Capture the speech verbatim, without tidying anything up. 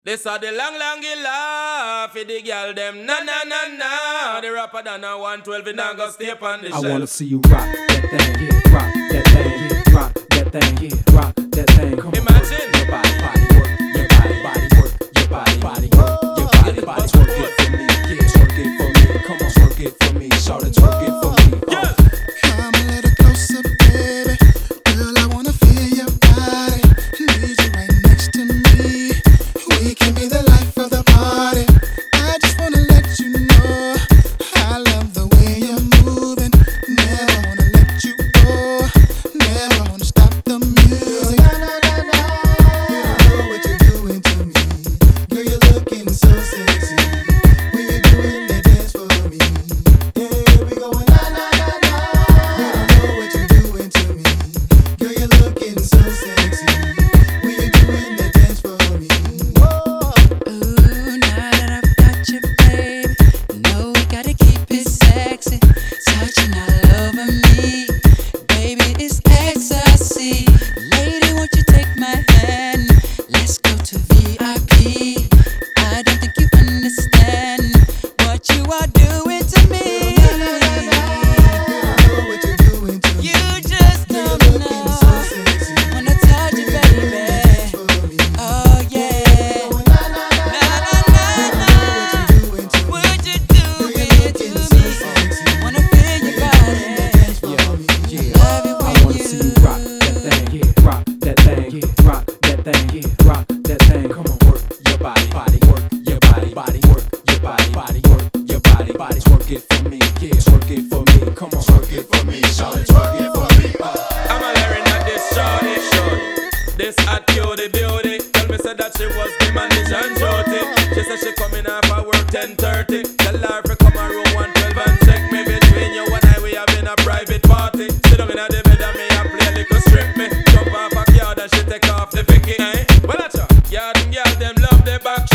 This are the long, long laugh for the girl them. Na na na na. The rapper than a one twelve and I go stay on the shelf. I wanna see you rock that thing, yeah, rock that thing, yeah, rock that thing, yeah, rock that thing. Come Imagine on, your body, body work, your body, body work, your body, body work, your body, body twerk it for me, yeah, twerk it for me. Come on, twerk it for me, shout it, twerk it for me. Uh. yeah. Come a little closer, baby. Girl, I wanna feel your body. Need you right next to me. We can be the life of the party. I just wanna let you know I love the way you're moving. Never wanna let you go. Never wanna stop the music. Na, na, na, na. You don't know what you're doing to me. Girl, you're looking so sexy. When you're doing the dance for me. Yeah, we going na na na na. You don't know what you're doing to me. Girl, you're looking so sexy. When you're doing the dance for me. Whoa. Ooh, now that I've got you, babe, know we gotta keep it sexy. Touching all over me, baby, it's ecstasy. Lady, won't you take my hand? Let's go to V I P. I don't think you understand what you are doing to me. You don't know what you're doing to me. You just Girl, don't you're looking so know sexy. when I touch you, When you're doing the dance baby. for me. Oh yeah. Going na na na Na na. na You na don't know what na. you're doing to me. Would you do Girl, you're it looking to so me? sexy. Wanna feel your body. Yeah, Love it I when wanna see you rock that thing, yeah, rock that thing, yeah, rock that thing, yeah, rock that thing. Come on, work your body, body work, your body, body work, your body, body work, your body, body twerk it for me, yeah, twerk it for me. Come on, twerk it for me, shout it, twerk it for me. Uh. I'm a learning at this shorty, shorty. This hot cutie beauty. Tell me said that she was the manager and shorty. She said she coming off her work ten thirty. Tell her to come and room one twelve and check me. Between you and I we having a private party. Sit down in the bed and me a play a little strip me. Jump off a yard and she take off the Vicky. Eh? Well that's her. Yard and girl them love the back